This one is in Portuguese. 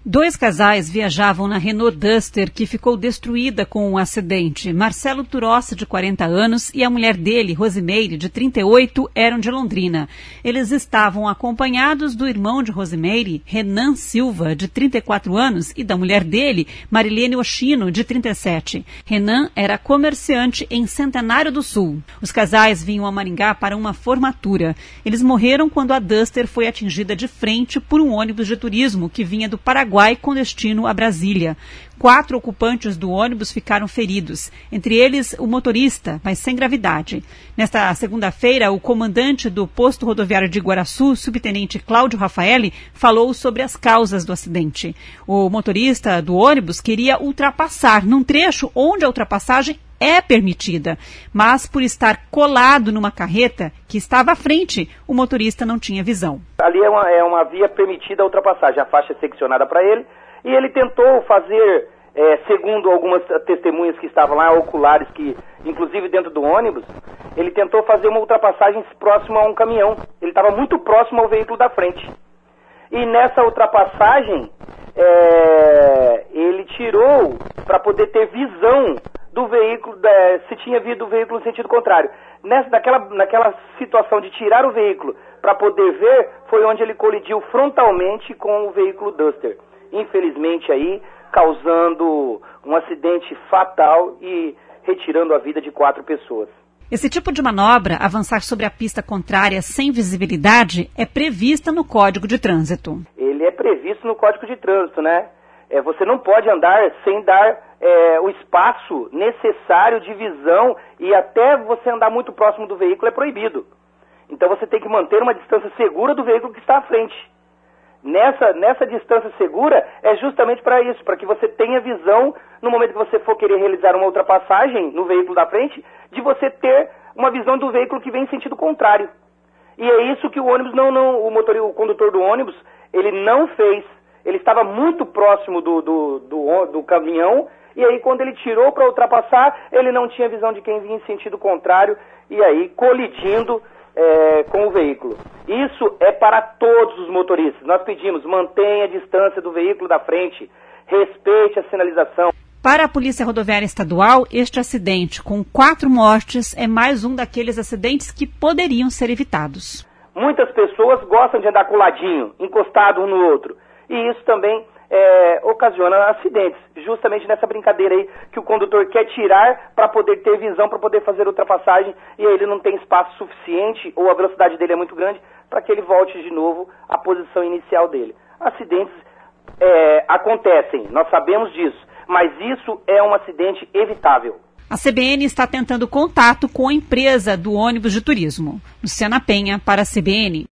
Dois casais viajavam na Renault Duster, que ficou destruída com um acidente. Marcelo Turossi, de 40 anos, e a mulher dele, Rosimeire, de 38, eram de Londrina. Eles estavam acompanhados do irmão de Rosimeire, Renan Silva, de 34 anos, e da mulher dele, Marilene Oshino, de 37. Renan era comerciante em Centenário do Sul. Os casais vinham a Maringá para uma formatura. Eles morreram quando a Duster foi atingida de frente por um ônibus de turismo que vinha do Paraguai com destino a Brasília. 4 ocupantes do ônibus ficaram feridos, entre eles o motorista, mas sem gravidade. Nesta segunda-feira, o comandante do posto rodoviário de Iguaraçu, subtenente Cláudio Rafaeli, falou sobre as causas do acidente. O motorista do ônibus queria ultrapassar num trecho onde a ultrapassagem é permitida, mas por estar colado numa carreta que estava à frente, o motorista não tinha visão. Ali é uma via permitida a ultrapassagem, a faixa é seccionada para ele, e ele tentou fazer, segundo algumas testemunhas que estavam lá, oculares, que inclusive dentro do ônibus, ele tentou fazer uma ultrapassagem próximo a um caminhão. Ele estava muito próximo ao veículo da frente. E nessa ultrapassagem, ele tirou para poder ter visão do veículo, se tinha vindo o veículo no sentido contrário. Naquela situação de tirar o veículo para poder ver, foi onde ele colidiu frontalmente com o veículo Duster. Infelizmente aí, causando um acidente fatal e retirando a vida de 4 pessoas. Esse tipo de manobra, avançar sobre a pista contrária sem visibilidade, é prevista no Código de Trânsito. Ele é previsto no Código de Trânsito, né? Você não pode andar sem dar o espaço necessário de visão, e até você andar muito próximo do veículo é proibido. Então você tem que manter uma distância segura do veículo que está à frente. Nessa distância segura é justamente para isso, para que você tenha visão no momento que você for querer realizar uma ultrapassagem no veículo da frente, de você ter uma visão do veículo que vem em sentido contrário. E é isso que o ônibus o condutor do ônibus, ele não fez. Ele estava muito próximo do caminhão, e aí quando ele tirou para ultrapassar, ele não tinha visão de quem vinha em sentido contrário, e aí colidindo com o veículo. Isso é para todos os motoristas. Nós pedimos, mantenha a distância do veículo da frente, respeite a sinalização. Para a Polícia Rodoviária Estadual, este acidente com 4 mortes é mais um daqueles acidentes que poderiam ser evitados. Muitas pessoas gostam de andar coladinho, encostado um no outro. E isso também ocasiona acidentes, justamente nessa brincadeira aí que o condutor quer tirar para poder ter visão, para poder fazer ultrapassagem, e aí ele não tem espaço suficiente, ou a velocidade dele é muito grande, para que ele volte de novo à posição inicial dele. Acidentes acontecem, nós sabemos disso, mas isso é um acidente evitável. A CBN está tentando contato com a empresa do ônibus de turismo. Luciana Penha, para a CBN.